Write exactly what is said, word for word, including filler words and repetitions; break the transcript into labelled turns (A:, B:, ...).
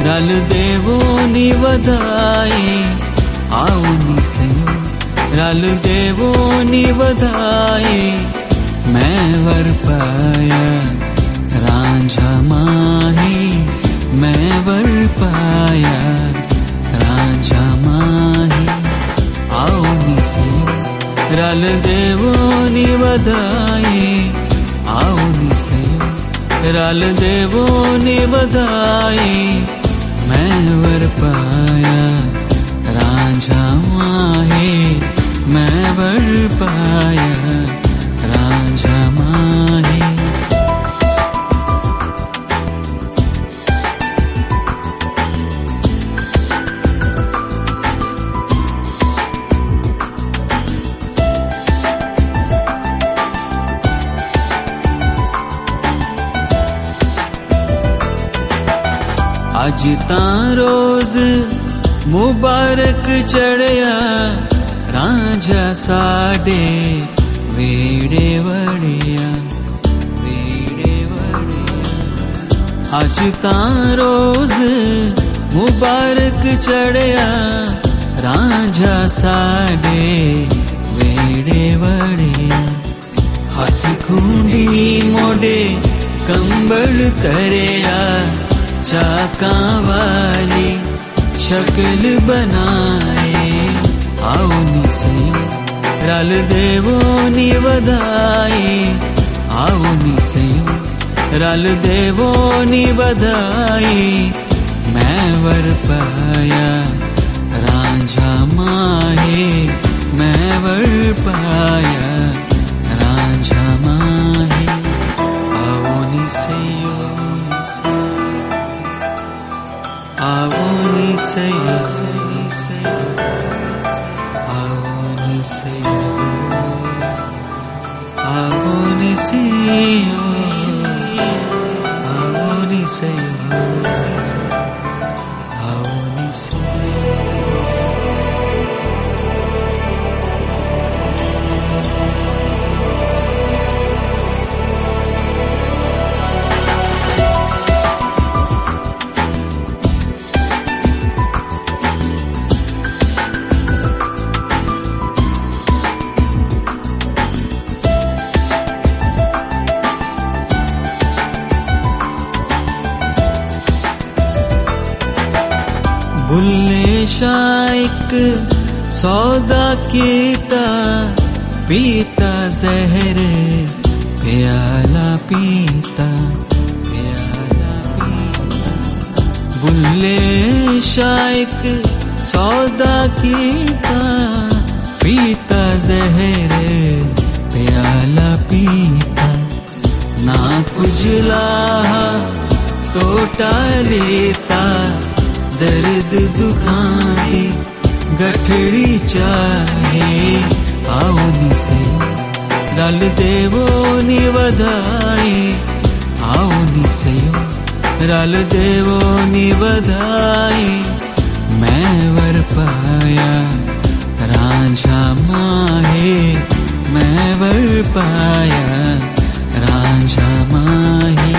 A: रल देवो नी वधाई आओ नी सयो रल देवो नी वधाई मैं वर पाया रांझा माही मैं वर पाया रांझा माही आओ नी सयो रल देवो नी वधाई आओ नी सयो रल देवो नी वधाई मैं वर पाया रांझा माही मैं वर पाया रांझा माही। अज तां रोज मुबारक चढ़िया रांझा साडे वेड़े वड़िया वेड़े वड़िया। अज तां रोज मुबारक चढ़िया रांझा साडे वेड़े वड़िया। हाथ खूंडी मोड़े कंबल तरिया चाकां वाली शक्ल बनाए आओ नी सयो रल देवो नी वधाई आओ नी सयो रल देवो नी वधाई मैं वर पाया रांझा माही मैं वर पाया रांझा माही आओ नी सयो आओ नी सयो आओ नी सयो आओ नी सयो आओ नी सयो आओ नी सयो। बुल्ले शाह इक सौदा कीता पीता जहर प्याला पीता प्याला पीता। बुल्ले शाह इक सौदा कीता पीता जहर प्याला पीता। ना कुछ लाहा टोटा लेता दर्द दुखाई गठड़ी चाहे आओ नी सयो रल देवो नी वधाई आओ नी सयो रल देवो नी वधाई मैं वर पाया रांझा माही मैं वर पाया रांझा माही।